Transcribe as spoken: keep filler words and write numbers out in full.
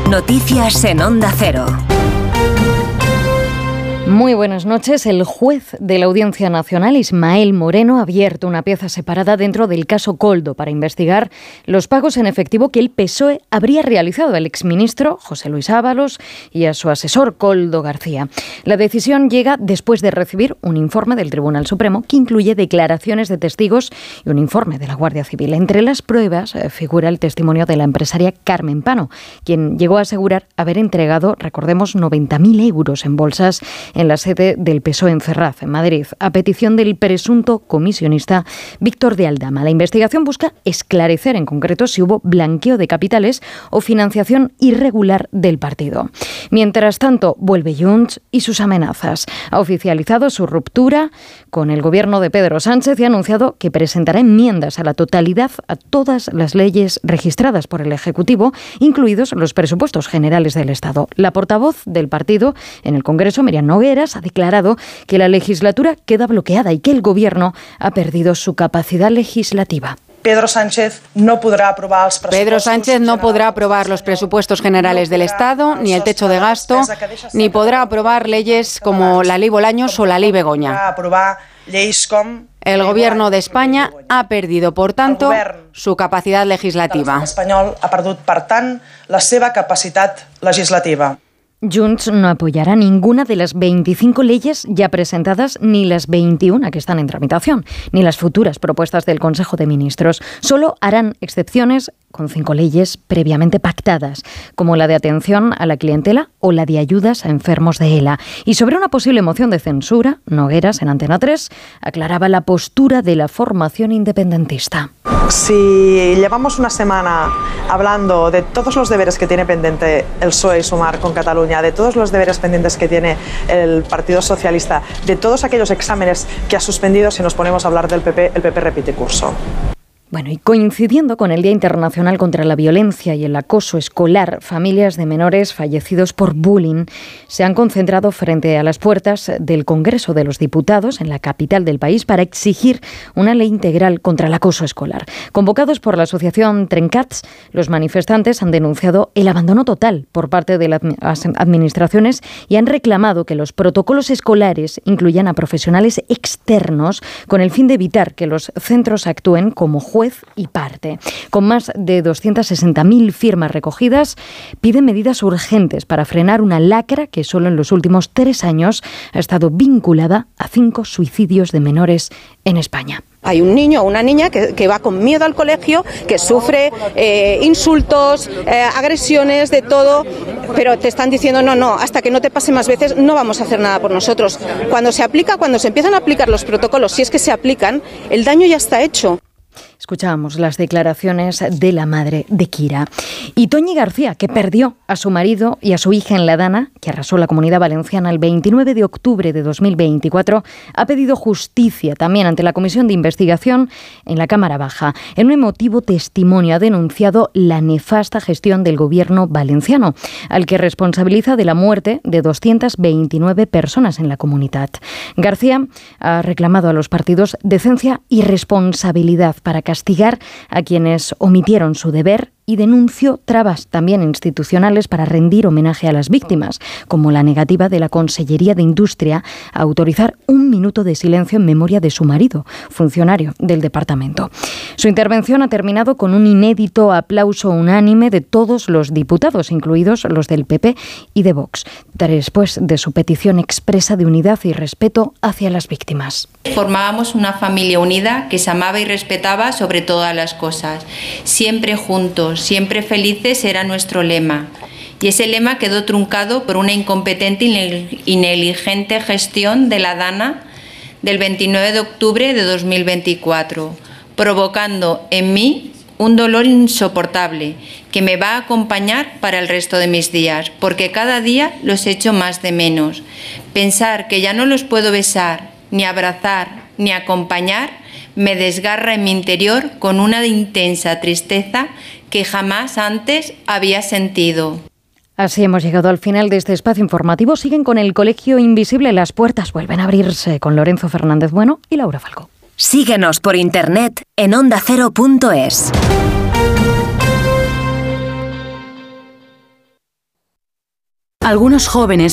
Noticias en Onda Cero. Muy buenas noches. El juez de la Audiencia Nacional, Ismael Moreno, ha abierto una pieza separada dentro del caso Koldo para investigar los pagos en efectivo que el P S O E habría realizado al exministro José Luis Ábalos y a su asesor Koldo García. La decisión llega después de recibir un informe del Tribunal Supremo que incluye declaraciones de testigos y un informe de la Guardia Civil. Entre las pruebas eh, figura el testimonio de la empresaria Carmen Pano, quien llegó a asegurar haber entregado, recordemos, noventa mil euros en bolsas en la sede del P S O E en Ferraz, en Madrid, a petición del presunto comisionista Víctor de Aldama. La investigación busca esclarecer en concreto si hubo blanqueo de capitales o financiación irregular del partido. Mientras tanto, vuelve Junts y sus amenazas. Ha oficializado su ruptura con el gobierno de Pedro Sánchez y ha anunciado que presentará enmiendas a la totalidad a todas las leyes registradas por el Ejecutivo, incluidos los presupuestos generales del Estado. La portavoz del partido en el Congreso, Miriam Nogueras, ha declarado que la legislatura queda bloqueada y que el Gobierno ha perdido su capacidad legislativa. Pedro Sánchez no podrá aprobar los Pedro Sánchez no podrá aprobar los presupuestos generales del Estado, ni el techo de gasto, ni podrá aprobar leyes como la Ley Bolaños o la Ley Begoña. El Gobierno de España ha perdido, por tanto, su capacidad legislativa. El español ha perdut, per tant, la seva capacitat legislativa. Junts no apoyará ninguna de las veinticinco leyes ya presentadas, ni las veintiuna que están en tramitación, ni las futuras propuestas del Consejo de Ministros. Solo harán excepciones con cinco leyes previamente pactadas, como la de atención a la clientela o la de ayudas a enfermos de ELA. Y sobre una posible moción de censura, Nogueras, en Antena tres, aclaraba la postura de la formación independentista. Si llevamos una semana hablando de todos los deberes que tiene pendiente el P S O E y Sumar con Cataluña, de todos los deberes pendientes que tiene el Partido Socialista, de todos aquellos exámenes que ha suspendido, si nos ponemos a hablar del P P, el P P repite curso. Bueno, y coincidiendo con el Día Internacional contra la Violencia y el Acoso Escolar, familias de menores fallecidos por bullying se han concentrado frente a las puertas del Congreso de los Diputados en la capital del país para exigir una ley integral contra el acoso escolar. Convocados por la asociación Trencats, los manifestantes han denunciado el abandono total por parte de las administraciones y han reclamado que los protocolos escolares incluyan a profesionales externos con el fin de evitar que los centros actúen como jueces juez y parte. Con más de doscientas sesenta mil firmas recogidas, piden medidas urgentes para frenar una lacra que solo en los últimos tres años ha estado vinculada a cinco suicidios de menores en España. Hay un niño o una niña que, que va con miedo al colegio, que sufre eh, insultos, eh, agresiones, de todo, pero te están diciendo no, no, hasta que no te pase más veces no vamos a hacer nada por nosotros. Cuando se aplica, cuando se empiezan a aplicar los protocolos, si es que se aplican, el daño ya está hecho. Escuchábamos las declaraciones de la madre de Kira. Y Toñi García, que perdió a su marido y a su hija en La Dana, que arrasó la Comunidad Valenciana el veintinueve de octubre de dos mil veinticuatro, ha pedido justicia también ante la Comisión de Investigación en la Cámara Baja. En un emotivo testimonio ha denunciado la nefasta gestión del gobierno valenciano, al que responsabiliza de la muerte de doscientas veintinueve personas en la comunidad. García ha reclamado a los partidos decencia y responsabilidad para castigar a quienes omitieron su deber y denunció trabas también institucionales para rendir homenaje a las víctimas, como la negativa de la Consellería de Industria a autorizar un minuto de silencio en memoria de su marido, funcionario del departamento. Su intervención ha terminado con un inédito aplauso unánime de todos los diputados, incluidos los del P P y de Vox, después de su petición expresa de unidad y respeto hacia las víctimas. Formábamos una familia unida que se amaba y respetaba sobre todas las cosas. Siempre juntos, siempre felices era nuestro lema. Y ese lema quedó truncado por una incompetente y negligente gestión de la Dana del veintinueve de octubre de dos mil veinticuatro, provocando en mí un dolor insoportable que me va a acompañar para el resto de mis días, porque cada día los echo más de menos. Pensar que ya no los puedo besar, ni abrazar, ni acompañar, me desgarra en mi interior con una intensa tristeza que jamás antes había sentido. Así hemos llegado al final de este espacio informativo. Siguen con el Colegio Invisible. Las puertas vuelven a abrirse con Lorenzo Fernández Bueno y Laura Falcó. Síguenos por internet en onda cero punto es. Algunos jóvenes